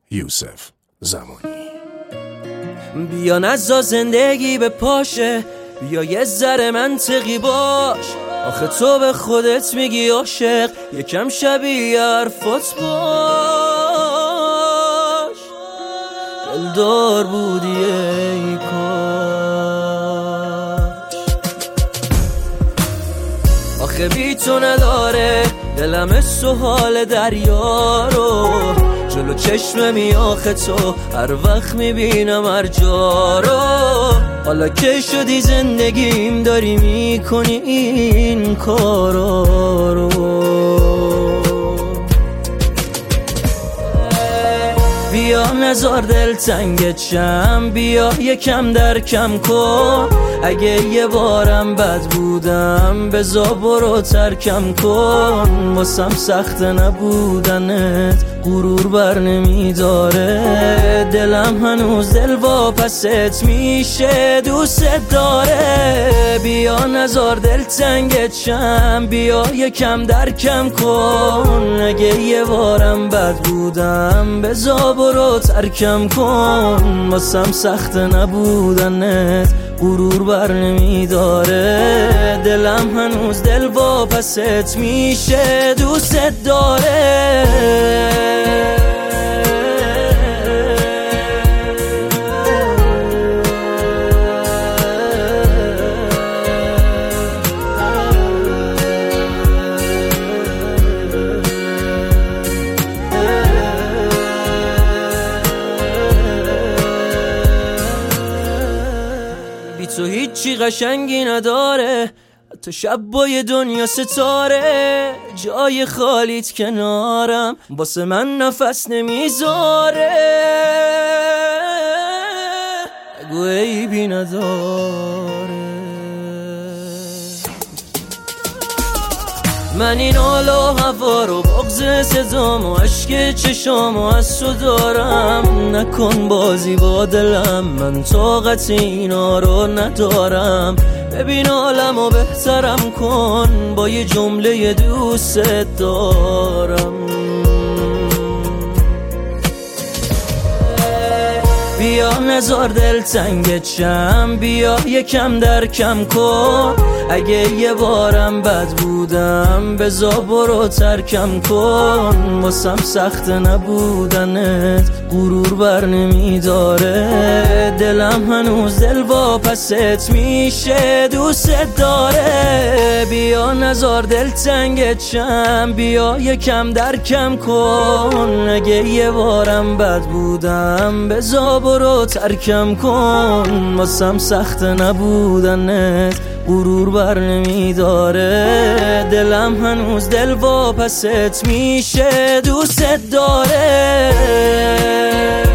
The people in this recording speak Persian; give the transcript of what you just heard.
یوسف زمانی. بیا نزا زندگی به پاشه، بیا یه ذره منطقی باش. آخه تو به خودت میگی عاشق، یکم شبیه حرفات باش. دلدار بودی ای کاش. آخه بی تو نداره دلم حس و حال دریا رو، جلو چشممی آخه تو هر وقت میبینم هر جا رو. حالا که شدی زندگیم داری میکنی این کارا رو. بیا نزار دل تنگت شم، بیا یکم درکم کن. اگه یه بارم بد بودم بزا برو ترکم کن. واسم سخت نبودنت غرور بر نمیداره، دلم هنوز دل واپست میشه دوست داره. بیا نزار دل تنگت شم، بیا یکم درکم کن. اگه یه بارم بد بودم بزا برو ترکم کن. واسم سخت نبودنت غرور بر نمیداره، دلم هنوز دل واپست میشه دوست داره. تو هیچی قشنگی نداره، تو شب با یه دنیا ستاره. جای خالیت کنارم واسه من نفس نمیذاره. اگه عیبی نداره. من این حال و هوا رو بغض صدام و عشق چشام و از تو دارم. نکن بازی با دلم، من طاقت اینا رو ندارم. ببین حالم و بهترم کن، با یه جمله دوست دارم. بیا نزار دل تنگت شم، بیا یکم درکم کن. اگه یه بارم بد بودم بزا برو ترکم کن. واسم سخت نبودنت غرور بر نمیداره، دلم هنوز دل واپست میشه دوست داره. بیا نزار دل تنگت شم، بیا یکم درکم کن. اگه یه بارم بد بودم بزا برو ترکم کن. واسم سخت نبودنت غرور بر نمیداره، دلم هنوز دل واپست میشه دوست داره.